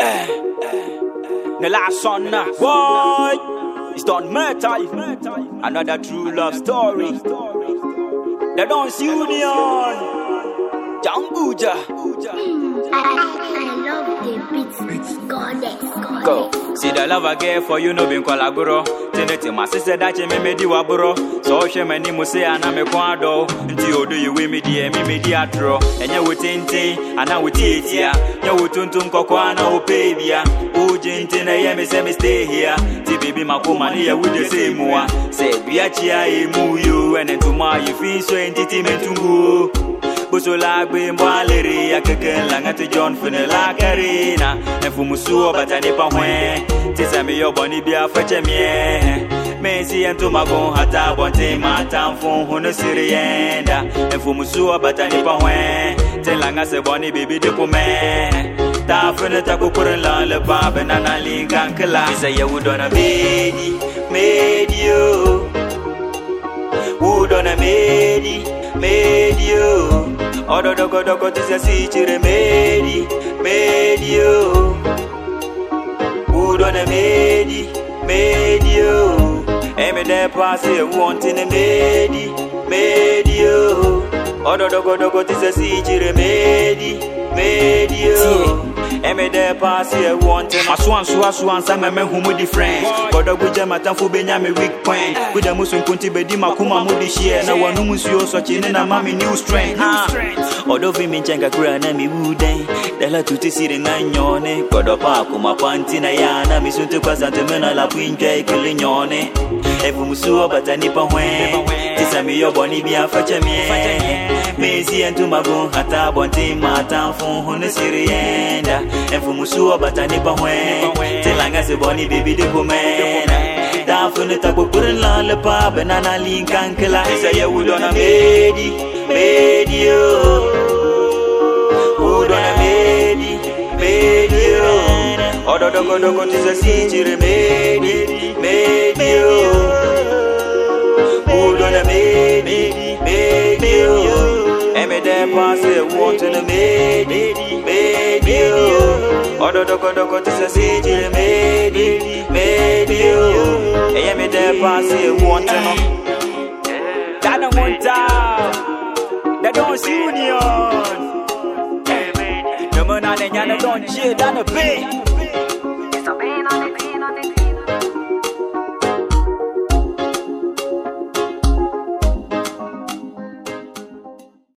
The last son, boy, it's done metal. Another true love story. The Dance Union, Jambuja. I love the beats. Goddess. Go. See the love I get for you, no being collaboro. Tenete, my sister, that you made you aboro. So she many must say, and I'm a quado. Until you do you with me, dear, me, dear, draw. And you would think, and I would eat ya. You would tuntum coquana, oh, baby. Oh, gentle, I am a semi stay here. See, baby, my woman here with the same one. Say, Biachia, move you, and then tomorrow you feel so entertainment to go. Busola gbe mwaleri akeke langati John Funela Karina Nfumusuo batani pa hwen Tisami yo boni bia feche mie Mezi entu magon hata bonte mata mfun hunu sirienda Nfumusuo batani pa hwen Tilanga se boni bibi de kume Ta fune ta kukurin lan le pa benana linkan kila Isa ye wudona medi yo Wudona medi yo Odo doko tisa si chire medi yo Udona medi yo Eme de passe wanting a medi yo Odo doko tisa si chire medi yo Eme de passe wanting Aswan sama me humu different Godo guje matanfu benya me weak point Kuja musu nkunti bedi makuma mudi share Na wanu musio so chine na mami new strength Odo vi minchenga kura na mi wuden Dela tuti siri na nyone Godo pa kuma panti na yana Misunte kwa santemena la puinja ikili nyone Evu musuo batani pa hwen Tisa mi yo boni bia fache mie Mezi entu magun hata bonti matanfu hunu siri yenda Evu musuo batani pa hwen Tilanga se boni bibi de kumena Da fune taku kurin la le pa benana linkan kila Isa ye wudona medi yo Udona medi yo Odo doko tisa si chire medi yo Udona medi yo Eme de passe wanting a medi yo Odo doko tisa si chire medi yo Eme de passe wanting a Dana one time The Dance Union. No man and yana don't cheer down a bit.